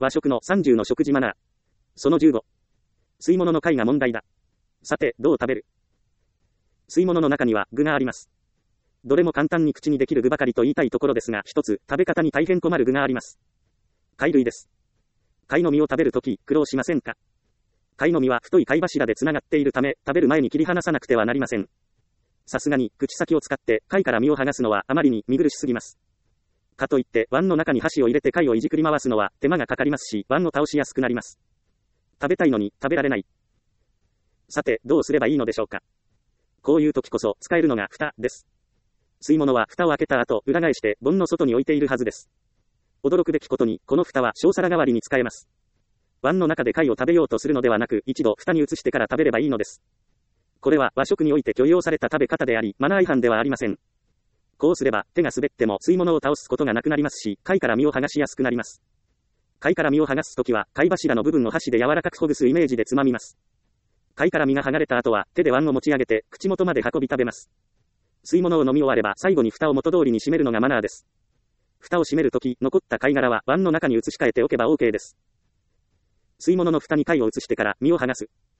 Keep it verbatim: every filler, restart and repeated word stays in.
和食のさんじゅうの食事マナー。そのじゅうご。吸い物の貝が問題だ。さて、どう食べる？吸い物の中には具があります。どれも簡単に口にできる具ばかりと言いたいところですが、一つ、食べ方に大変困る具があります。貝類です。貝の実を食べるとき、苦労しませんか？貝の実は太い貝柱でつながっているため、食べる前に切り離さなくてはなりません。さすがに、口先を使って、貝から実を剥がすのはあまりに見苦しすぎます。かといって、碗の中に箸を入れて貝をいじくり回すのは手間がかかりますし、碗を倒しやすくなります。食べたいのに、食べられない。さて、どうすればいいのでしょうか。こういう時こそ、使えるのが蓋です。吸い物は蓋を開けた後、裏返して、盆の外に置いているはずです。驚くべきことに、この蓋は小皿代わりに使えます。碗の中で貝を食べようとするのではなく、一度蓋に移してから食べればいいのです。これは和食において許容された食べ方であり、マナー違反ではありません。こうすれば、手が滑っても吸い物を倒すことがなくなりますし、貝から実を剥がしやすくなります。貝から実を剥がすときは、貝柱の部分を箸で柔らかくほぐすイメージでつまみます。貝から実が剥がれた後は、手で碗を持ち上げて、口元まで運び食べます。吸い物を飲み終われば、最後に蓋を元通りに閉めるのがマナーです。蓋を閉めるとき、残った貝殻は碗の中に移し替えておけば OK です。吸い物の蓋に貝を移してから、実を剥がす。